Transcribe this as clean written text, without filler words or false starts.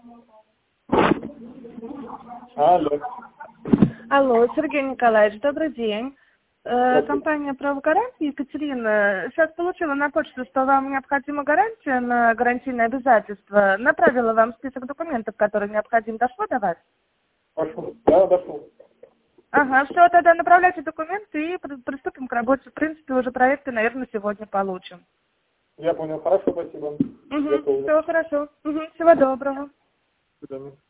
Алло. Алло, Сергей Николаевич, добрый день. Компания «Право гарантии», Екатерина, сейчас получила на почту, что вам необходима гарантия на гарантийные обязательства. Направила вам список документов, которые необходимо. Дошло до вас? Дошло. Да, дошло. Ага, все, тогда направляйте документы и приступим к работе. В принципе, уже проекты, наверное, сегодня получим. Я понял. Хорошо, спасибо. Угу, все хорошо. Угу, всего доброго. До свидания.